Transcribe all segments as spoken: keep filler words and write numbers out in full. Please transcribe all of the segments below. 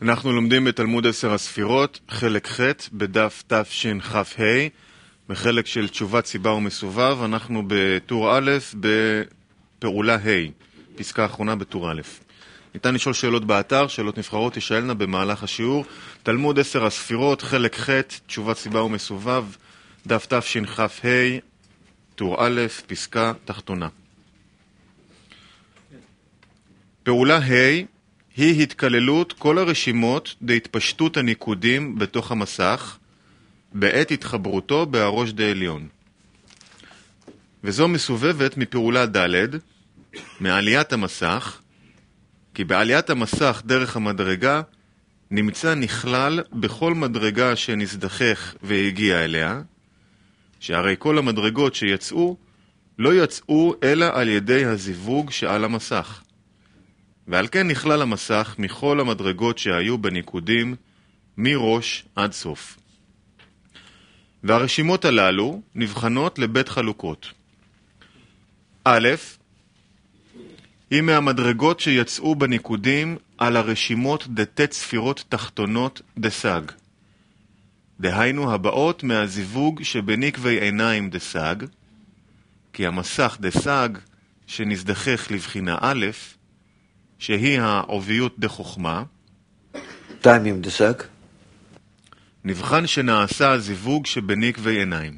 אנחנו לומדים בתלמוד עשר הספירות, חלק ח' בדף תשכ"ה, בחלק של תשובת סיבה ומסובב. אנחנו בטור א' בפעולה ה', פסקה האחרונה בטור א'. ניתן לשאול שאלות באתר, שאלות נבחרות תשאלנה במהלך השיעור. תלמוד עשר הספירות, חלק ח', תשובת סיבה ומסובב, דף תשכ"ה, טור א', פסקה תחתונה. פעולה ה' היא התכללות כל הרשימות להתפשטות הניקודים בתוך המסך בעת התחברותו בהראש דעליון. וזו מסובבת מפעולה ד' מעליית המסך, כי בעליית המסך דרך המדרגה נמצא נכלל בכל מדרגה שנזדחך והגיע אליה, שהרי כל המדרגות שיצאו לא יצאו אלא על ידי הזיווג שעל המסך. ועל כן נכלל המסך מכל המדרגות שהיו בניקודים מראש עד סוף. והרשימות הללו נבחנות לבית חלוקות. א', היא מהמדרגות שיצאו בניקודים על הרשימות דתת ספירות תחתונות דסג. דהיינו הבאות מהזיווג שבנקבי עיניים דסג, כי המסך דסג שנזדחך לבחינה א', שהיא העוביות דחוכמה, טעמים דסג, נבחן שנעשה הזיווג שבנקבי עיניים.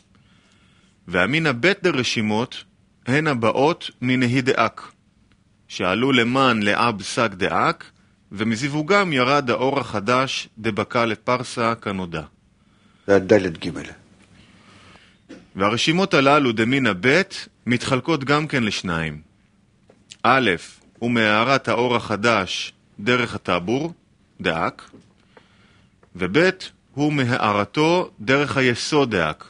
והמין הבית דרשימות הן הבאות מנהי דאק, שעלו למען לאב סג דאק, ומזיווגם ירד האור החדש דבקה לפרסה כנודע. זה דלת ג'. והרשימות הללו דמין הבית מתחלקות גם כן לשניים. א', הוא מהערת האור החדש דרך הטבור, דאק, וב' הוא מהערתו דרך היסוד דאק.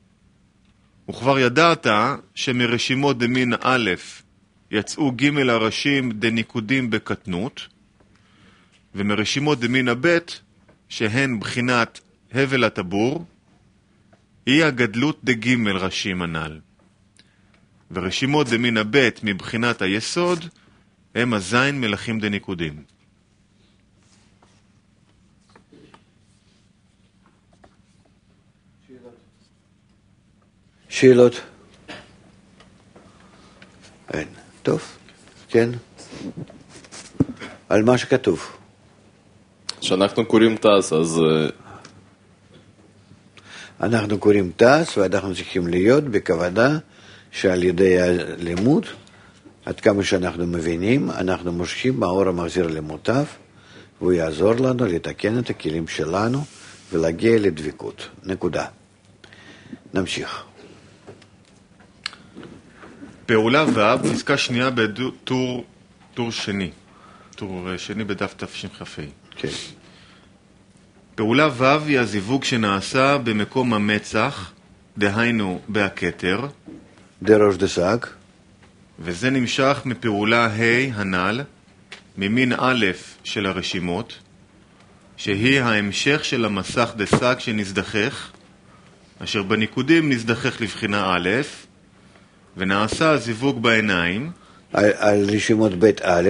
וכבר ידעת שמרשימות דמין א' יצאו ג' הראשים דניקודים בקטנות, ומרשימות דמין הב' שהן בחינת הבל הטבור, היא הגדלות דג' ראשים הנ"ל. ורשימות דמין הב' מבחינת היסוד הם הזין מלכים דניקודים. שאלות? אין. טוב, כן. על מה שכתוב. שאנחנו קוראים תס, אז... אנחנו קוראים תס, ואנחנו צריכים להיות בכוונה שעל ידי הלימוד, עד כמה שאנחנו מבינים, אנחנו מושכים מהאור המחזיר למוטב, והוא יעזור לנו לתקן את הכלים שלנו ולהגיע לדבקות. נקודה. נמשיך. פעולה ו', פסקה שנייה בטור טור שני. טור שני בדף תשכ"ה. כן. פעולה ו' היא הזיווג שנעשה במקום המצח, דהיינו בהכתר. דראש דסג. וזה נמשך מפעולה ה' הנ"ל, ממין א' של הרשימות, שהיא ההמשך של המסך דסג שנזדחך, אשר בניקודים נזדחך לבחינה א', ונעשה הזיווג בעיניים. על, על רשימות בית א'.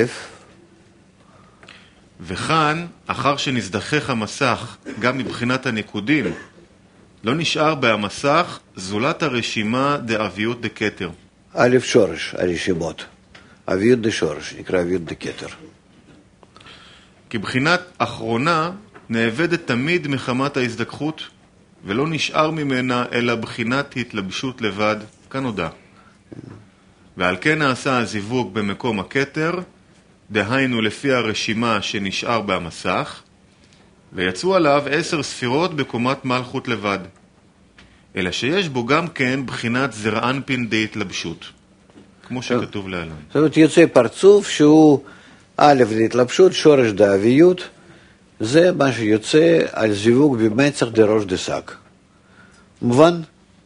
וכאן, אחר שנזדחך המסך גם מבחינת הניקודים, לא נשאר בהמסך זולת הרשימה דאביות דקטר. א' שורש הרשימות. אביות דשורש, נקרא אביות דקטר. כי בחינת אחרונה נאבדת תמיד מחמת ההזדכחות, ולא נשאר ממנה אלא בחינת התלבשות לבד, כנודע. ועל כן נעשה הזיווג במקום הכתר, דהיינו לפי הרשימה שנשאר במסך, ויצאו עליו עשר ספירות בקומת מלכות לבד. אלא שיש בו גם כן בחינת זרענפין דהתלבשות, כמו שכתוב להלן. זאת אומרת, יוצא פרצוף שהוא א' דהתלבשות, שורש דאביות, זה מה שיוצא על זיווג במצח דראש דסג. מובן?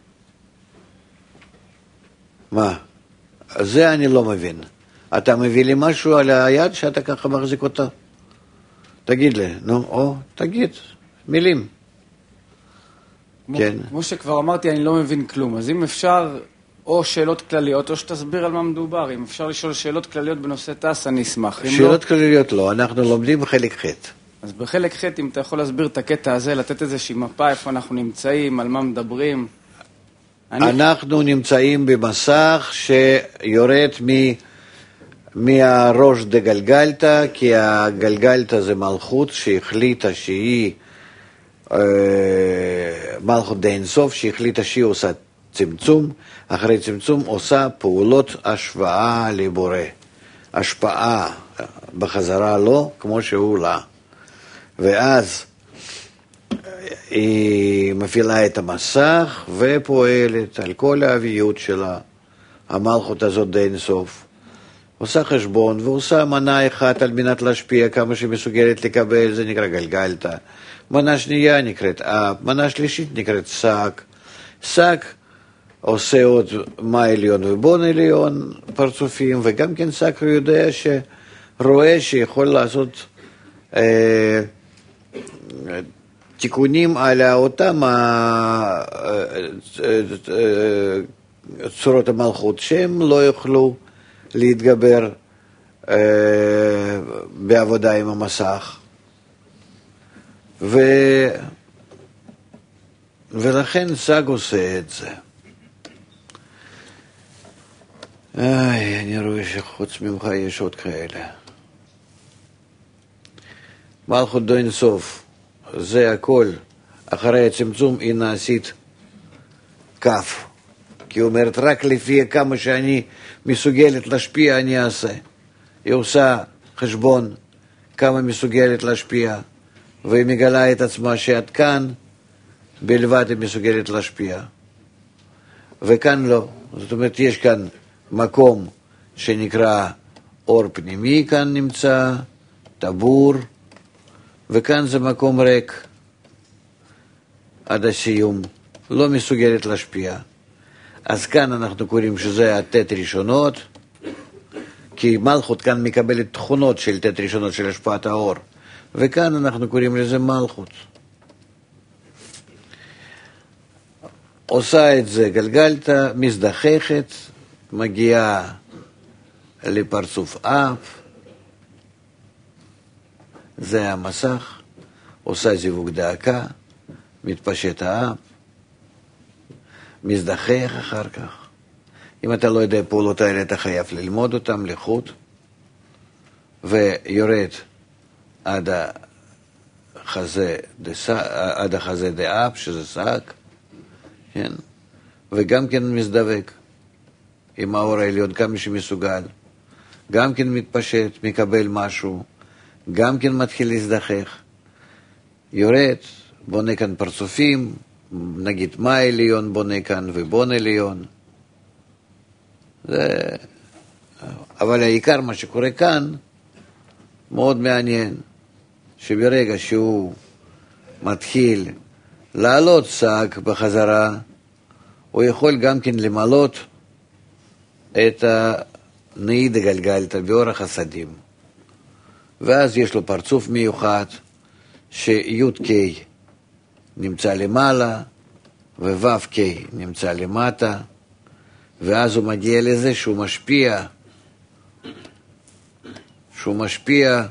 מה? זה אני לא מבין. אתה מביא לי משהו על היד שאתה ככה מחזיק אותה? תגיד לי, נו, או, תגיד, מילים. כמו, כן. כמו שכבר אמרתי, אני לא מבין כלום. אז אם אפשר, או שאלות כלליות, או שתסביר על מה מדובר. אם אפשר לשאול שאלות כלליות בנושא טס, אני אשמח. שאלות לא... כלליות לא, אנחנו לומדים חלק ח'. אז בחלק ח' אם אתה יכול להסביר את הקטע הזה, לתת איזושהי מפה, איפה אנחנו נמצאים, על מה מדברים. אני... אנחנו נמצאים במסך שיורד מ... מהראש דגלגלתא, כי הגלגלתא זה מלכות שהחליטה שהיא, אה, מלכות דאינסוף, שהחליטה שהיא עושה צמצום, אחרי צמצום עושה פעולות השוואה לבורא, השפעה בחזרה לו כמו שהוא לה, ואז היא מפעילה את המסך ופועלת על כל האביות שלה, המלכות הזאת דאינסוף, עושה חשבון ועושה מנה אחת על מנת להשפיע כמה שמסוגלת לקבל, זה נקרא גלגלתא. מנה שנייה נקראת אב, מנה שלישית נקראת שק. שק עושה עוד מה עליון ובון עליון פרצופים, וגם כן שק הוא יודע שרואה שיכול לעשות אה, תיקונים על אותם צורות המלכות שהם לא יוכלו להתגבר אה, בעבודה עם המסך, ו... ולכן סג עושה את זה. איי, אני רואה שחוץ ממך יש עוד כאלה. מלכות דאינסוף, זה הכל, אחרי הצמצום היא נעשית כף. כי היא אומרת, רק לפי כמה שאני מסוגלת להשפיע, אני אעשה. היא עושה חשבון כמה מסוגלת להשפיע, והיא מגלה את עצמה שעד כאן בלבד היא מסוגלת להשפיע. וכאן לא. זאת אומרת, יש כאן מקום שנקרא אור פנימי, כאן נמצא, טבור, וכאן זה מקום ריק עד הסיום, לא מסוגלת להשפיע. אז כאן אנחנו קוראים שזה התת ראשונות, כי מלכות כאן מקבלת תכונות של תת ראשונות של השפעת האור, וכאן אנחנו קוראים לזה מלכות. עושה את זה גלגלתא, מזדחכת, מגיעה לפרצוף אב, זה המסך, עושה זיווג דאקה, מתפשט האב, מזדחך אחר כך. אם אתה לא יודע פעולות האלה, אתה חייב ללמוד אותם לחוד, ויורד עד החזה, עד החזה דאב, שזה שק, כן? וגם כן מזדבק עם האור העליון כמה שמסוגל, גם כן מתפשט, מקבל משהו, גם כן מתחיל להזדחך, יורד, בונה כאן פרצופים, נגיד מה עליון בונה כאן ובון עליון. זה... אבל העיקר מה שקורה כאן מאוד מעניין, שברגע שהוא מתחיל לעלות שק בחזרה, הוא יכול גם כן למלות את הנעיד הגלגלתא באורח הסדים. ואז יש לו פרצוף מיוחד שי' ק' נמצא למעלה וו' ק' נמצא למטה, ואז הוא מגיע לזה שהוא משפיע, שהוא משפיע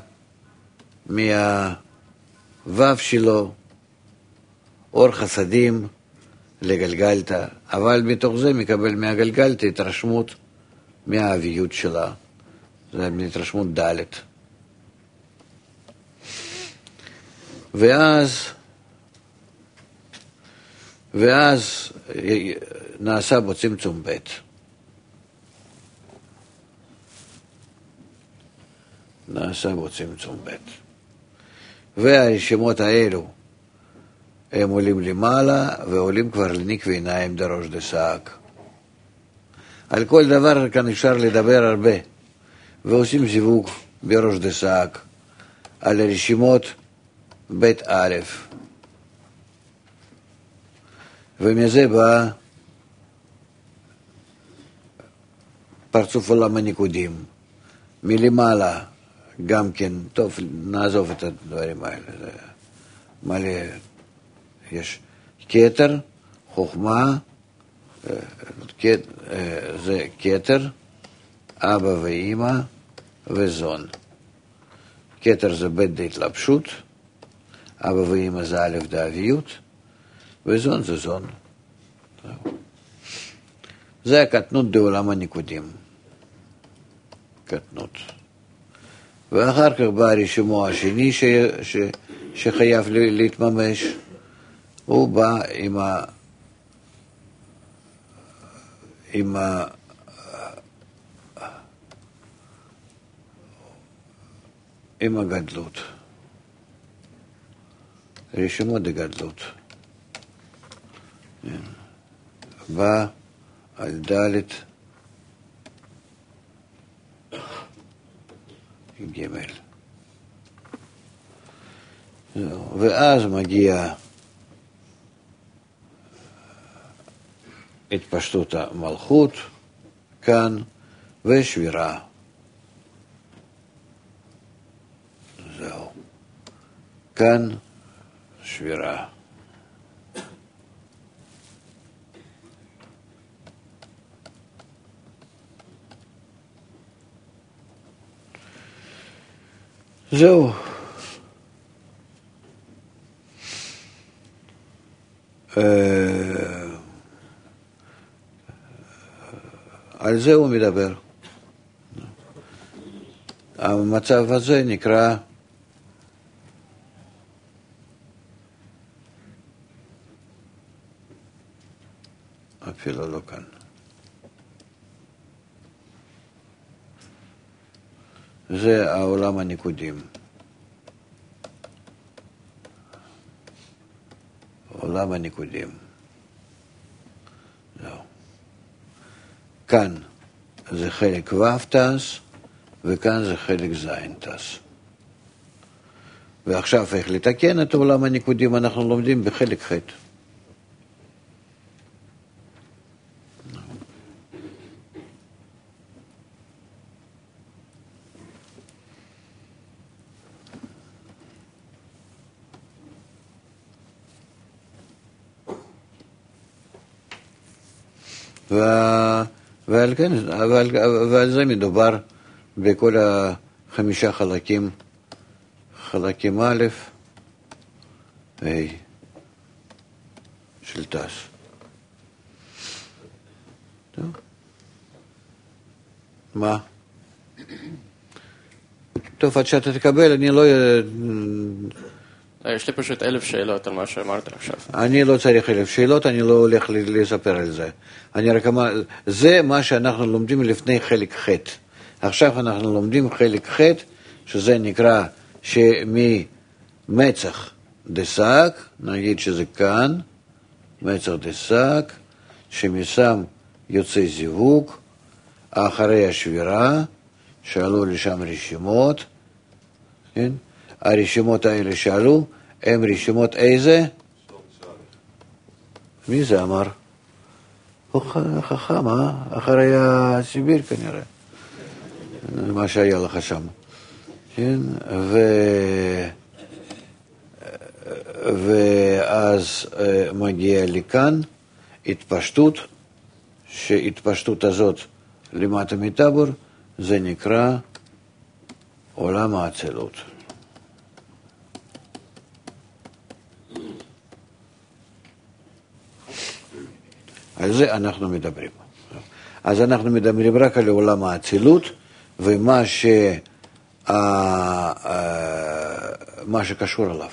מהו' שלו אור חסדים לגלגלתא, אבל מתוך זה מקבל מהגלגלתא התרשמות מהאביות שלה, זה התרשמות ד'. ואז ואז נעשה בו צמצום ב'. נעשה בו צמצום ב'. והרשימות האלו הם עולים למעלה ועולים כבר לנקבי עיניים דראש דשק. על כל דבר כאן אפשר לדבר הרבה, ועושים זיווג בראש דשק על הרשימות ב' א', ומזה בא פרצוף עולם הניקודים. מלמעלה גם כן, טוב, נעזוב את הדברים האלה, זה מלא, יש כתר, חוכמה, זה כתר, אבא ואמא וזון. כתר זה בית דהתלבשות, אבא ואמא זה א' דאביות, וזון זה זון. זה הקטנות בעולם הניקודים. קטנות. ואחר כך בא הרישומו השני ש, ש, שחייב להתממש. הוא בא עם ה... עם ה... עם הגדלות. רישומו דגדלות. בא על ד' ג'. ואז מגיע התפשטות המלכות כאן ושבירה. זהו. כאן שבירה. זהו. על זה הוא מדבר. המצב הזה נקרא אפילו לא כאן. זה העולם הניקודים. עולם הניקודים. זהו. כאן זה חלק ו' טס, וכאן זה חלק ז' טס. ועכשיו איך לתקן את עולם הניקודים אנחנו לומדים בחלק ח'. ועל, כן, ועל, ועל זה מדובר בכל החמישה חלקים, חלקים א', ה' של טס. טוב. מה? טוב, עד שאתה תקבל, אני לא... יש לי פשוט אלף שאלות על מה שאמרת עכשיו. אני לא צריך אלף שאלות, אני לא הולך לספר על זה. אני רק אמר, זה מה שאנחנו לומדים לפני חלק ח'. עכשיו אנחנו לומדים חלק ח', שזה נקרא שממצח דסק, נגיד שזה כאן, מצח דסק, שמשם יוצא זיווג, אחרי השבירה, שעלו לשם רשימות, כן? הרשימות האלה שעלו, הם רשימות איזה? מי זה אמר? הוא חכם, אה? אחרי הסיביר כנראה. מה שהיה לך שם. כן? ו... ואז מגיע לכאן התפשטות, שהתפשטות הזאת למטה מטבור, זה נקרא עולם האצילות. על זה אנחנו מדברים. אז אנחנו מדברים רק על עולם האצילות, ומה ש... מה שקשור אליו.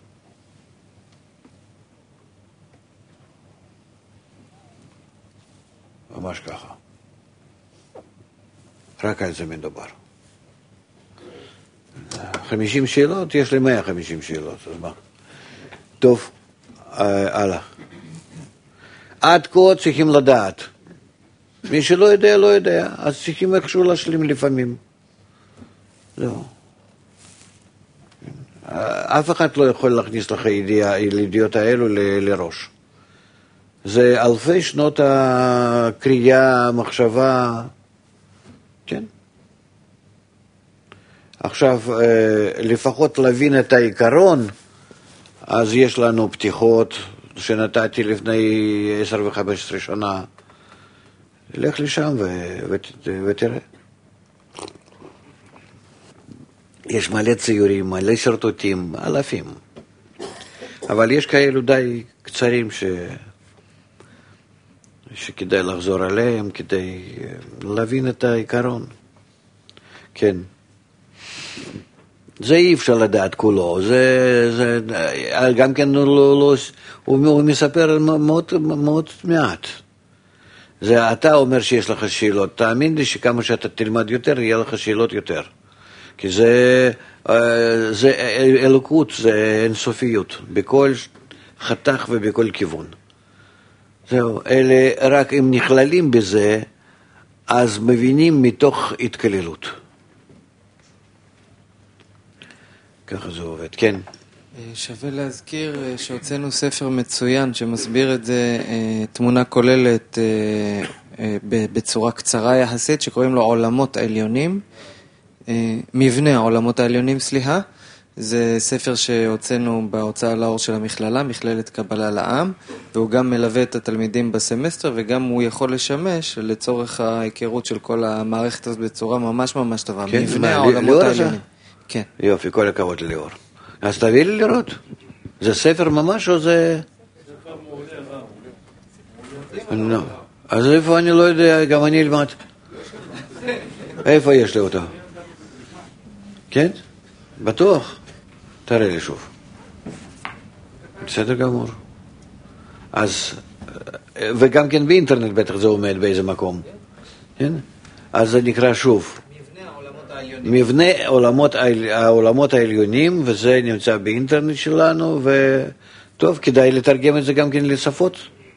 ממש ככה. רק על זה מדובר. חמישים שאלות, יש לי מאה וחמישים שאלות, אז מה? טוב, הלאה. עד כה צריכים לדעת. מי שלא יודע, לא יודע, אז צריכים איכשהו להשלים לפעמים. זהו. אף אחד לא יכול להכניס לך ידיעות האלו לראש. זה אלפי שנות הקריאה, מחשבה, כן? עכשיו, לפחות להבין את העיקרון, אז יש לנו פתיחות שנתתי לפני עשר וחמש עשרה שנה. לך לשם ותראה. יש מלא ציורים, מלא שרטוטים, אלפים. אבל יש כאלו די קצרים ש... שכדאי לחזור עליהם, כדי להבין את העיקרון. כן. זה אי אפשר לדעת כולו, זה, זה, גם כן הוא, לא, הוא, הוא מספר מאוד, מאוד מעט. זה, אתה אומר שיש לך שאלות, תאמין לי שכמה שאתה תלמד יותר, יהיה לך שאלות יותר. כי זה, זה אלוקות, זה אינסופיות, בכל חתך ובכל כיוון. זהו, אלה רק אם נכללים בזה, אז מבינים מתוך התקללות. ככה זה עובד, כן. שווה להזכיר שהוצאנו ספר מצוין שמסביר את זה, תמונה כוללת בצורה קצרה יחסית, שקוראים לו עולמות העליונים, מבנה העולמות העליונים, סליחה. זה ספר שהוצאנו בהוצאה לאור של המכללה, מכללת קבלה לעם, והוא גם מלווה את התלמידים בסמסטר, וגם הוא יכול לשמש לצורך ההיכרות של כל המערכת הזאת בצורה ממש ממש טובה. כן, מבנה העולמות העליונים. כן. יופי, כל הכבוד ליאור. אז תביא לי לראות. זה ספר ממש או זה... ספר מעולה, לא. אז איפה אני לא יודע, גם אני אלמד. איפה יש לי אותו? כן? בטוח. תראה לי שוב. בסדר גמור. אז, וגם כן באינטרנט בטח זה עומד באיזה מקום. כן? אז זה נקרא שוב. מבנה עולמות, העולמות העליונים, וזה נמצא באינטרנט שלנו, וטוב, כדאי לתרגם את זה גם כן לשפות.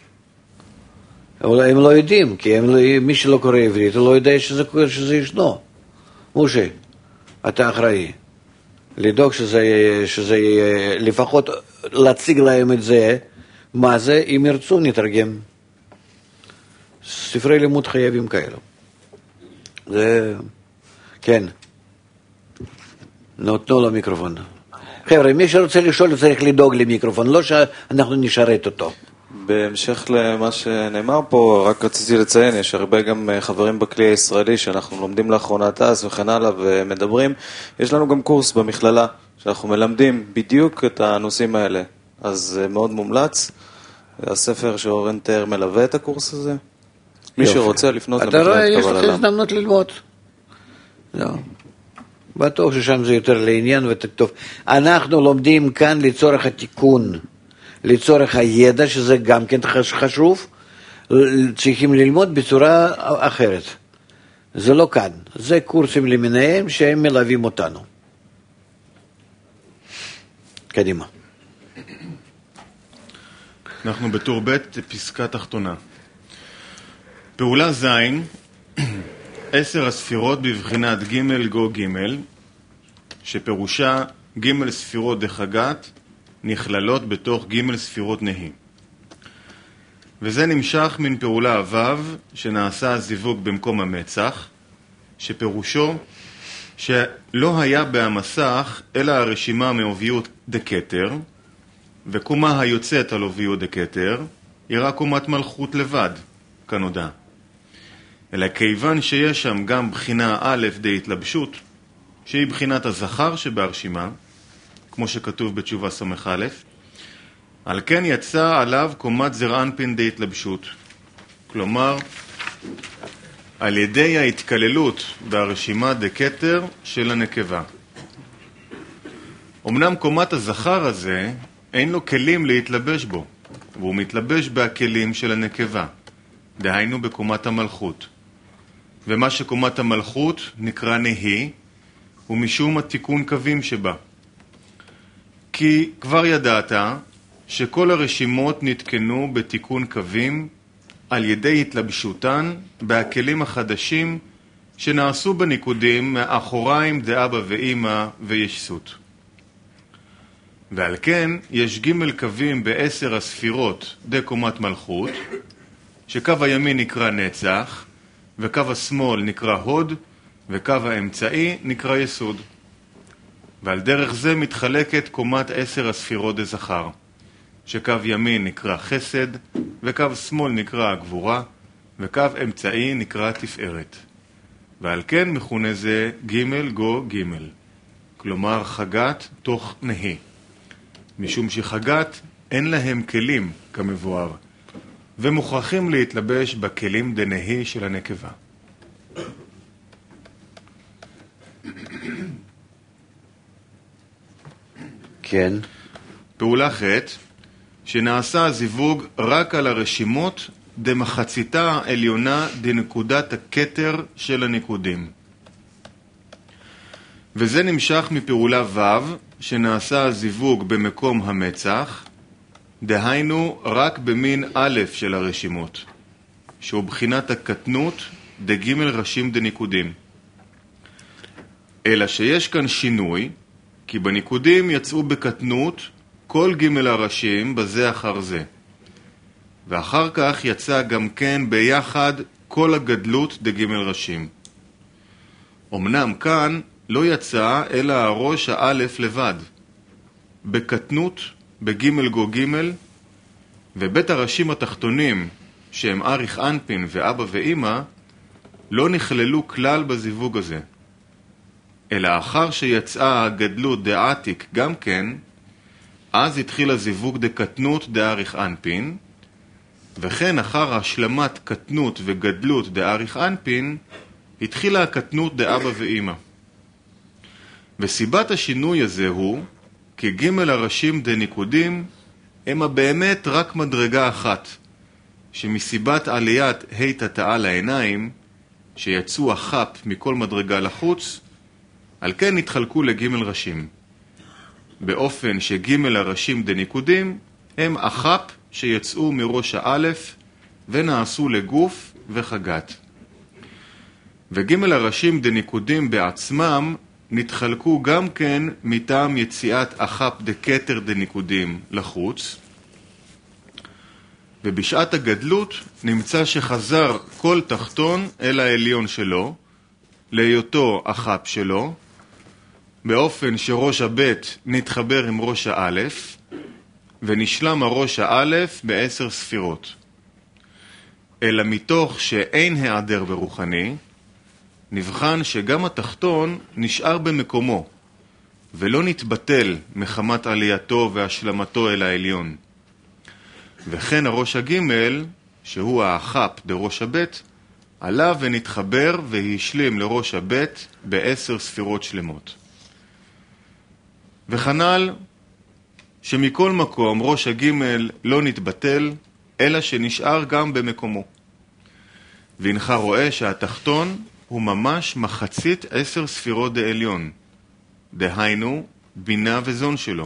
הם לא יודעים, כי הם לא, מי שלא קורא עברית, הוא לא יודע שזה, שזה ישנו. משה, אתה אחראי. לדאוג שזה, שזה לפחות להציג להם את זה, מה זה, אם ירצו נתרגם. ספרי לימוד חייבים כאלו. זה... כן. נותנו לו מיקרופון. חבר'ה, מי שרוצה לשאול צריך לדאוג למיקרופון, לא שאנחנו נשרת אותו. בהמשך למה שנאמר פה, רק רציתי לציין, יש הרבה גם חברים בכלי הישראלי שאנחנו לומדים לאחרונה טס וכן הלאה ומדברים. יש לנו גם קורס במכללה שאנחנו מלמדים בדיוק את הנושאים האלה. אז מאוד מומלץ. הספר שאורן תיאר מלווה את הקורס הזה. מי שרוצה לפנות למכללת קבלה לעם. אתה רואה, יש לך הזדמנות ללמוד. לא. בטוח ששם זה יותר לעניין וטוב. אנחנו לומדים כאן לצורך התיקון, לצורך הידע, שזה גם כן חשוב, צריכים ללמוד בצורה אחרת. זה לא כאן, זה קורסים למיניהם שהם מלווים אותנו. קדימה. אנחנו בטור ב' פסקה תחתונה. פעולה זין, עשר הספירות בבחינת ג' גו ג', שפירושה ג' ספירות דחגת, נכללות בתוך ג' ספירות נהי. וזה נמשך מן פעולה ו' שנעשה הזיווג במקום המצח, שפירושו שלא היה במסך אלא הרשימה מעוביות דקטר, וקומה היוצאת על עוביות דקטר היא רק קומת מלכות לבד, כנודע. אלא כיוון שיש שם גם בחינה א' די התלבשות, שהיא בחינת הזכר שבהרשימה, כמו שכתוב בתשובה סמך א', על כן יצא עליו קומת זרענפין די התלבשות. כלומר, על ידי ההתקללות ברשימה דקטר של הנקבה. אמנם קומת הזכר הזה אין לו כלים להתלבש בו, והוא מתלבש בכלים של הנקבה, דהיינו בקומת המלכות. ומה שקומת המלכות נקרא נהי, ומשום התיקון קווים שבה. כי כבר ידעת שכל הרשימות נתקנו בתיקון קווים על ידי התלבשותן בהכלים החדשים שנעשו בניקודים מאחוריים דאבא ואמא וישסות. ועל כן יש ג' קווים בעשר הספירות דקומת מלכות, שקו הימין נקרא נצח, וקו השמאל נקרא הוד, וקו האמצעי נקרא יסוד. ועל דרך זה מתחלקת קומת עשר הספירות דזכר, שקו ימין נקרא חסד, וקו שמאל נקרא הגבורה, וקו אמצעי נקרא תפארת. ועל כן מכונה זה ג' גו ג', כלומר חגת תוך נהי. משום שחגת אין להם כלים כמבואר, ומוכרחים להתלבש בכלים דנהי של הנקבה. כן. פעולה ח' שנעשה זיווג רק על הרשימות דמחציתה העליונה דנקודת הכתר של הניקודים. וזה נמשך מפעולה ו' שנעשה הזיווג במקום המצח, דהיינו רק במין א' של הרשימות, שהוא בחינת הקטנות דג' ראשים דניקודים. אלא שיש כאן שינוי, כי בניקודים יצאו בקטנות כל ג' הראשים בזה אחר זה. ואחר כך יצא גם כן ביחד כל הגדלות דג' ראשים. אמנם כאן לא יצא אלא הראש האלף לבד, בקטנות, בג' גו ג', ובית הראשים התחתונים, שהם אריך אנפין ואבא ואמא, לא נכללו כלל בזיווג הזה. אלא אחר שיצאה הגדלות דעתיק גם כן, אז התחיל הזיווג דקטנות דאריך אנפין, וכן אחר השלמת קטנות וגדלות דאריך אנפין, התחילה הקטנות דאבא ואמא. וסיבת השינוי הזה הוא, כי ג' הראשים דניקודים הם באמת רק מדרגה אחת, שמסיבת עליית ה' תתאה לעיניים, שיצאו החפ מכל מדרגה לחוץ, על כן התחלקו לג' ראשים. באופן שג' הראשים דניקודים הם החפ שיצאו מראש האלף ונעשו לגוף וחגת. וג' הראשים דניקודים בעצמם נתחלקו גם כן מטעם יציאת החפ דקטר דניקודים לחוץ, ובשעת הגדלות נמצא שחזר כל תחתון אל העליון שלו, להיותו החפ שלו, באופן שראש הבית נתחבר עם ראש האלף, ונשלם הראש האלף בעשר ספירות. אלא מתוך שאין העדר ברוחני, נבחן שגם התחתון נשאר במקומו, ולא נתבטל מחמת עלייתו והשלמתו אל העליון. וכן הראש הג' שהוא האחפ דראש הבית, עלה ונתחבר והשלים לראש הבית בעשר ספירות שלמות. וכנ"ל שמכל מקום ראש הג' לא נתבטל, אלא שנשאר גם במקומו. והנך רואה שהתחתון הוא ממש מחצית עשר ספירות דעליון, דהיינו בינה וזון שלו.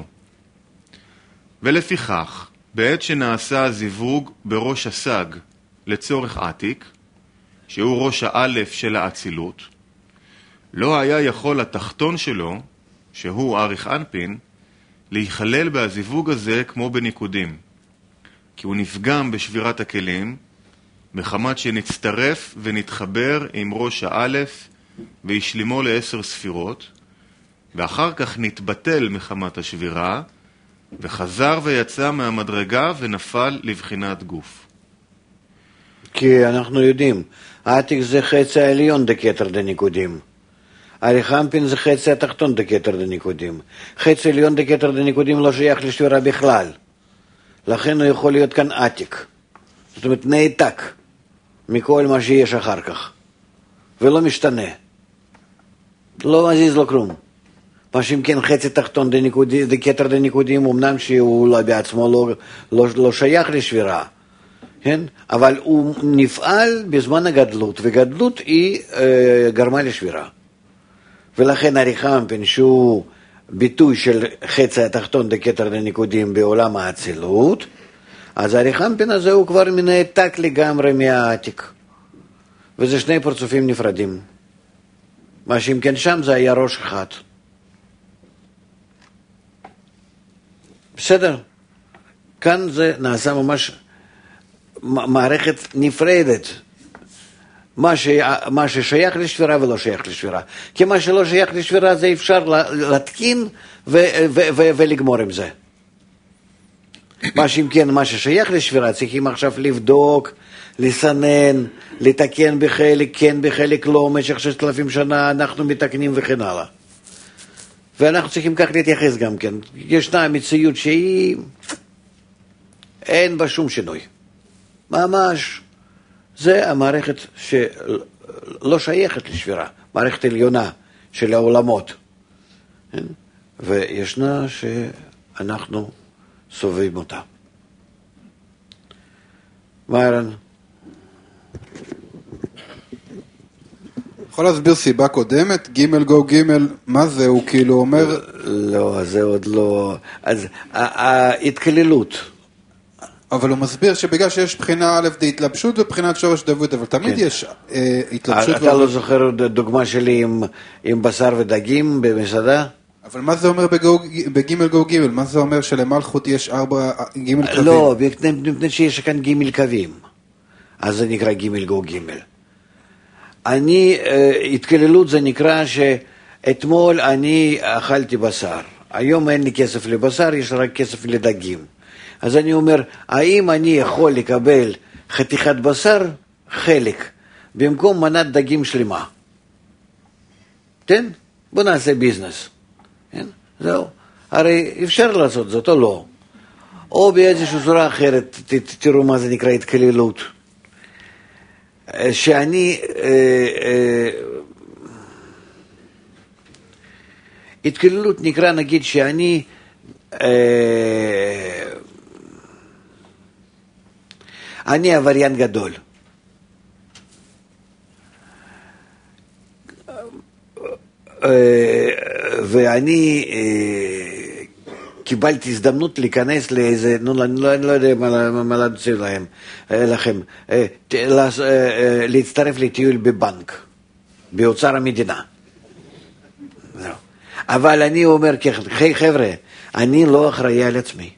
ולפיכך, בעת שנעשה הזיווג בראש הסג לצורך עתיק, שהוא ראש האלף של האצילות, לא היה יכול התחתון שלו, שהוא אריך אנפין, להיכלל בהזיווג הזה כמו בניקודים, כי הוא נפגם בשבירת הכלים, מחמת שנצטרף ונתחבר עם ראש האלף וישלימו לעשר ספירות, ואחר כך נתבטל מחמת השבירה, וחזר ויצא מהמדרגה ונפל לבחינת גוף. כי אנחנו יודעים, העתיק זה חצי העליון דקטר דניקודים. אריך אנפין זה חצי התחתון דקטר דניקודים. חצי עליון דקטר דניקודים לא שייך לשבירה בכלל. לכן הוא יכול להיות כאן עתיק. זאת אומרת, נעתק מכל מה שיש אחר כך. ולא משתנה. לא מזיז לו כלום. מה שאם כן חצי תחתון דקטר דניקודים, אמנם שהוא לא בעצמו לא, לא, לא שייך לשבירה. כן? אבל הוא נפעל בזמן הגדלות, וגדלות היא אה, גרמה לשבירה. ולכן אריך אנפין שהוא ביטוי של חצי התחתון דקטר דניקודים בעולם האצילות, אז אריך אנפין הזה הוא כבר מנעתק לגמרי מהעתיק. וזה שני פרצופים נפרדים. מה שאם כן שם זה היה ראש אחד. בסדר. כאן זה נעשה ממש מערכת נפרדת. מה, ש... מה ששייך לשבירה ולא שייך לשבירה. כי מה שלא שייך לשבירה זה אפשר להתקין ו... ו... ו... ולגמור עם זה. מה שאם כן, מה ששייך לשבירה צריכים עכשיו לבדוק, לסנן, לתקן בחלק, כן בחלק לא, במשך ששת אלפים שנה אנחנו מתקנים וכן הלאה. ואנחנו צריכים כך להתייחס גם כן. ישנה מציאות שהיא, אין בה שום שינוי. ממש, זה המערכת שלא שייכת לשבירה, מערכת עליונה של העולמות. וישנה שאנחנו סובבים אותה. מה ערן? יכול להסביר סיבה קודמת? ג' גו ג', מה זה? הוא כאילו אומר... לא, זה עוד לא... אז ההתכללות. אבל הוא מסביר שבגלל שיש בחינה א' התלבשות ובחינת שורש דוד, אבל תמיד כן. יש אה, התלבשות... אתה לא זוכר דוגמה שלי עם, עם בשר ודגים במסעדה? אבל מה זה אומר בג' גו ג'? מה זה אומר שלמלכות יש ארבע ג' קווים? לא, מפני שיש כאן ג' קווים. אז זה נקרא ג' גו ג'. אני, התכללות זה נקרא שאתמול אני אכלתי בשר. היום אין לי כסף לבשר, יש רק כסף לדגים. אז אני אומר, האם אני יכול לקבל חתיכת בשר, חלק, במקום מנת דגים שלמה? כן? בוא נעשה ביזנס. כן? זהו. הרי אפשר לעשות זאת או לא. או באיזושהי צורה אחרת, ת, תראו מה זה נקרא התכללות. שאני... אה, אה, התכללות נקרא, נגיד, שאני... אה, אני עבריין גדול. ואני קיבלתי הזדמנות להיכנס לאיזה, נו, אני לא יודע מה להציע להם, לכם, להצטרף לטיול בבנק, באוצר המדינה. אבל אני אומר, היי חבר'ה, אני לא אחראי על עצמי.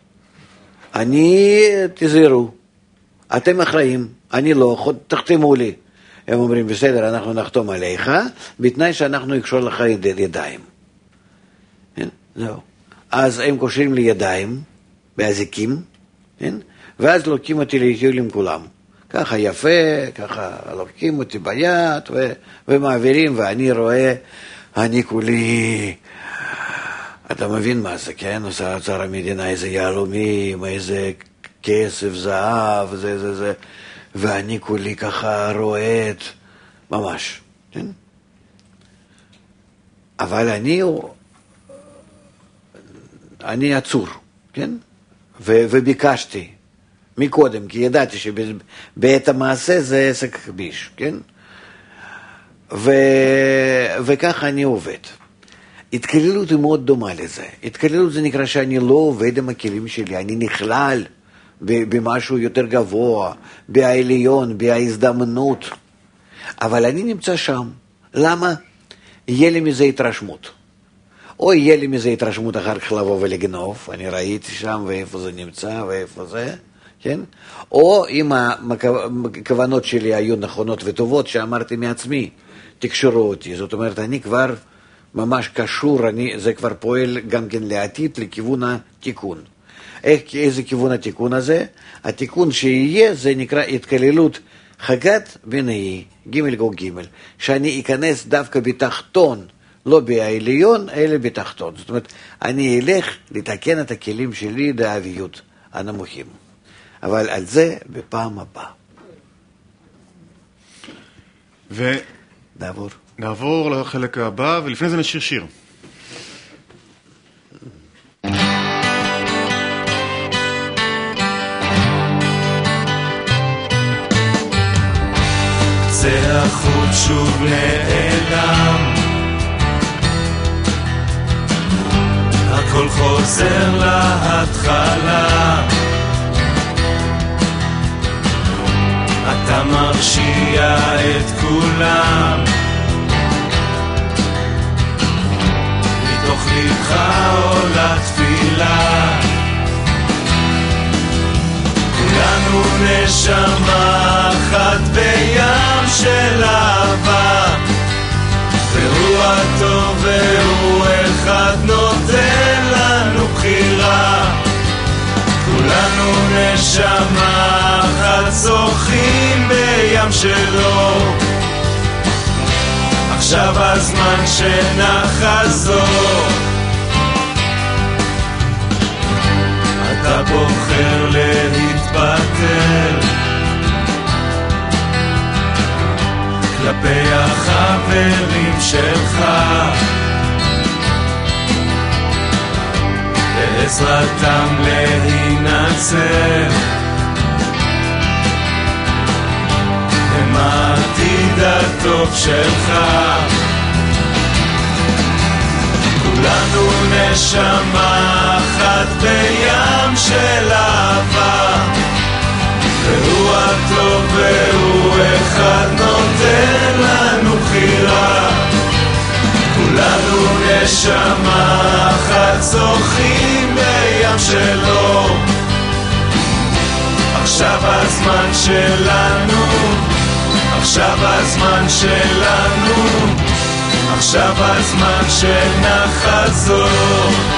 אני, תזהרו, אתם אחראים, אני לא, תחתמו לי. הם אומרים, בסדר, אנחנו נחתום עליך, בתנאי שאנחנו נקשור לך ידיים. זהו. אז הם קושרים לי ידיים, באזיקים, ואז לוקחים אותי לטיולים כולם. ככה יפה, ככה לוקחים אותי ביד, ומעבירים, ואני רואה, אני כולי... אתה מבין מה זה, כן? עושה אוצר המדינה, איזה יהלומים, איזה כסף, זהב, זה, זה, זה. ואני כולי ככה רועד, ממש, כן? אבל אני, אני עצור, כן? ו, וביקשתי מקודם, כי ידעתי שבעת המעשה זה עסק ביש, כן? ו, וככה אני עובד. התכללות היא מאוד דומה לזה. התכללות זה נקרא שאני לא עובד עם הכלים שלי, אני נכלל במשהו יותר גבוה, בעליון, בהזדמנות. אבל אני נמצא שם. למה? יהיה לי מזה התרשמות. או יהיה לי מזה התרשמות אחר כך לבוא ולגנוב, אני ראיתי שם ואיפה זה נמצא ואיפה זה, כן? או אם הכוונות שלי היו נכונות וטובות, שאמרתי מעצמי, תקשרו אותי. זאת אומרת, אני כבר ממש קשור, אני, זה כבר פועל גם כן לעתיד, לכיוון התיקון. איך, איזה כיוון התיקון הזה? התיקון שיהיה זה נקרא התכללות חגת בנאי, ג' גו ג', שאני אכנס דווקא בתחתון, לא בעליון, אלא בתחתון. זאת אומרת, אני אלך לתקן את הכלים שלי דאביות הנמוכים. אבל על זה בפעם הבאה. ו... נעבור. נעבור לחלק הבא, ולפני זה נשיר שיר. קצה החוט שוב נעלם, הכל חוזר להתחלה, אתה מרשיע את כולם, מתוך לבך עולה תפילה, כולנו נשמה אחת בים של אהבה, והוא הטוב והוא אחד נותן לנו בחירה, כולנו נשמה אחת שוחים בים שלו, עכשיו הזמן שנחזור. אתה בוחר להתפטר כלפי החברים שלך, בעזרתם להינצל. הם העתיד הטוב שלך. כולנו נשמה אחת בים של אהבה, והוא הטוב והוא אחד נותן לנו בחירה. כולנו נשמה אחת זוכים בים שלו. עכשיו הזמן שלנו, עכשיו הזמן שלנו, עכשיו הזמן שנחזור.